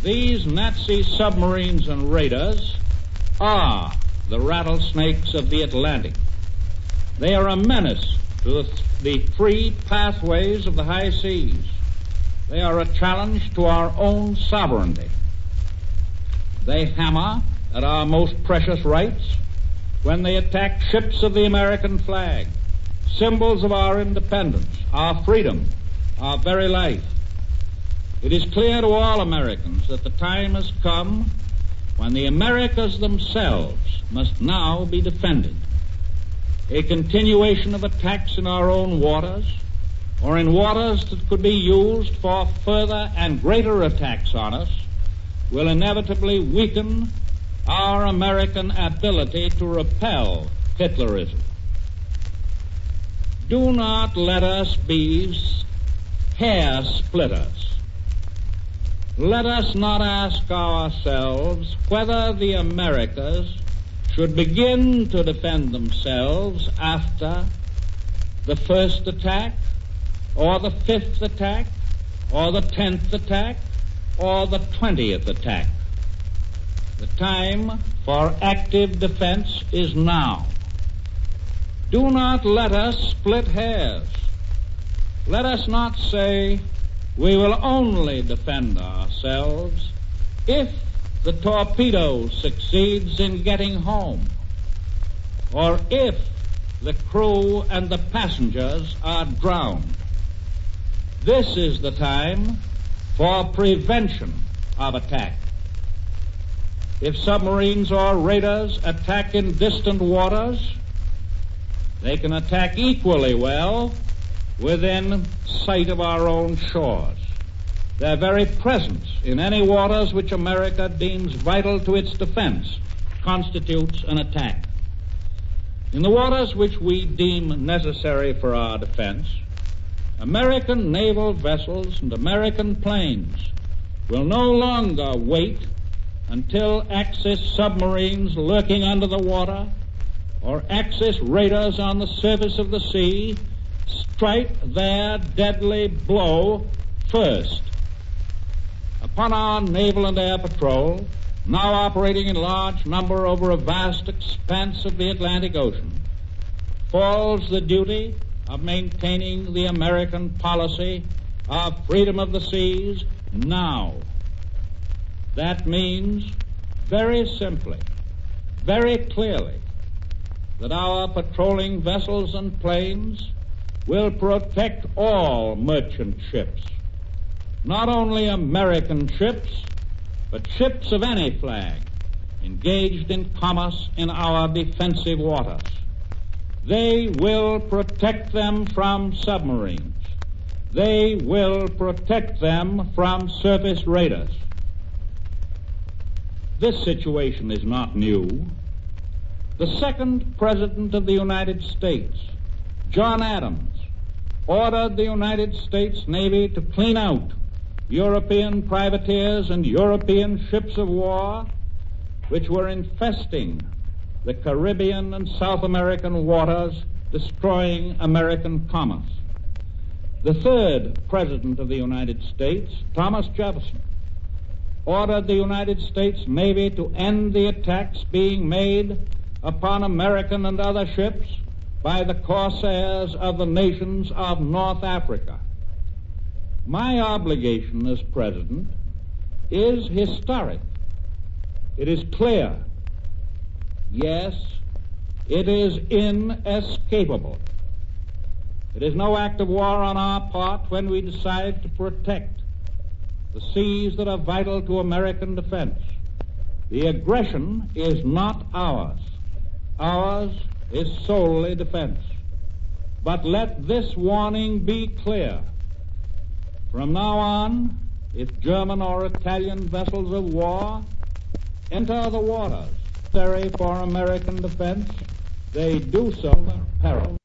These Nazi submarines and raiders are the rattlesnakes of the Atlantic. They are a menace to the free pathways of the high seas. They are a challenge to our own sovereignty. They hammer at our most precious rights when they attack ships of the American flag, symbols of our independence, our freedom, our very life. It is clear to all Americans that the time has come when the Americas themselves must now be defended. A continuation of attacks in our own waters, or in waters that could be used for further and greater attacks on us, will inevitably weaken our American ability to repel Hitlerism. Do not let us be hair splitters. Let us not ask ourselves whether the Americas should begin to defend themselves after the first attack, or the 5th attack, or the 10th attack, or the 20th attack. The time for active defense is now. Do not let us split hairs. Let us not say we will only defend ourselves if the torpedo succeeds in getting home, or if the crew and the passengers are drowned. This is the time for prevention of attack. If submarines or raiders attack in distant waters, they can attack equally well within sight of our own shores. Their very presence in any waters which America deems vital to its defense constitutes an attack. In the waters which we deem necessary for our defense, American naval vessels and American planes will no longer wait until Axis submarines lurking under the water or Axis raiders on the surface of the sea strike their deadly blow first. Upon our naval and air patrol, now operating in large number over a vast expanse of the Atlantic Ocean, falls the duty of maintaining the American policy of freedom of the seas now. That means very simply, very clearly, that our patrolling vessels and planes will protect all merchant ships, not only American ships, but ships of any flag engaged in commerce in our defensive waters. They will protect them from submarines. They will protect them from surface raiders. This situation is not new. The second President of the United States, John Adams, ordered the United States Navy to clean out European privateers and European ships of war which were infesting the Caribbean and South American waters, destroying American commerce. The third President of the United States, Thomas Jefferson, ordered the United States Navy to end the attacks being made upon American and other ships by the corsairs of the nations of North Africa. My obligation as President is historic. It is clear. Yes, it is inescapable. It is no act of war on our part when we decide to protect the seas that are vital to American defense. The aggression is not ours. Ours is solely defense. But let this warning be clear. From now on, if German or Italian vessels of war enter the waters necessary for American defense, they do so at peril.